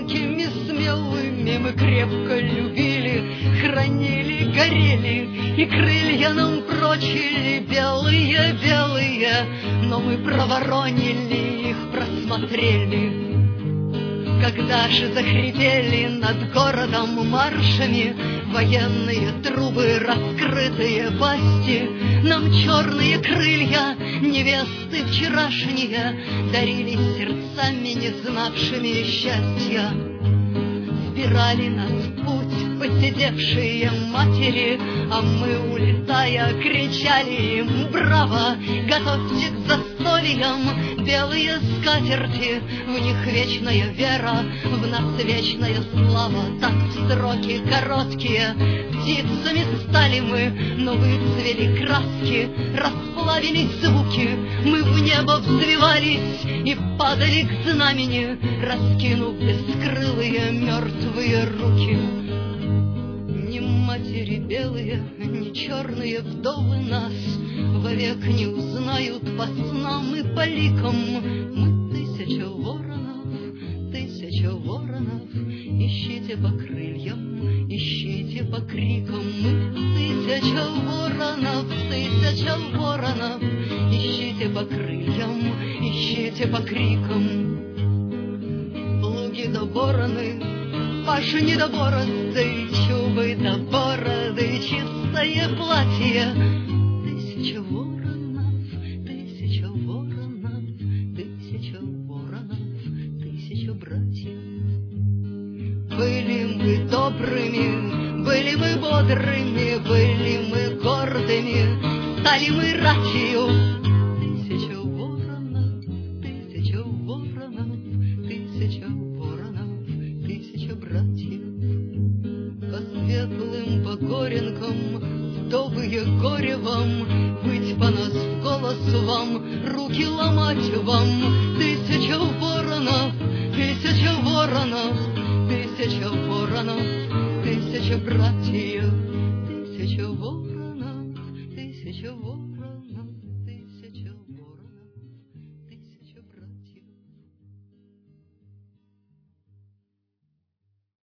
тонкими, смелыми мы крепко любили, хранили, горели, и крылья нам прочили белые, белые, но мы проворонили их, просмотрели. Когда же захрипели над городом маршами военные трубы, раскрытые пасти, нам черные крылья невесты вчерашние дарили сердцами, не знавшими счастья. Вбирали нас в путь посидевшие матери, а мы, улетая, кричали им: браво! Готовьте к застольям белые скатерти, в них вечная вера, в нас вечная слава. Так в строки короткие птицами стали мы, но выцвели краски, расплавились звуки, мы в небо взвивались и падали к знамени, раскинув бескрылые мертвые руки. Ни матери белые, ни черные вдовы нас вовек не узнают по снам и по ликам. Мы тысяча воронов, ищите по крыльям, ищите по крикам. Мы тысяча воронов, ищите по крыльям, ищите по крикам. Плуги да бороны, пашни да борозды, чубы да бороды, чистое платье. Тысяча воронов, тысяча братьев. Были мы добрыми, были мы бодрыми, были мы гордыми, стали мы ратью. Тысяча воронов, тысяча братьев. По светлым, по горенкам, вдовые горе вам, быть по нас в голос вам, руки ломать вам. Тысяча воронов, тысяча братьев, тысяча воронов.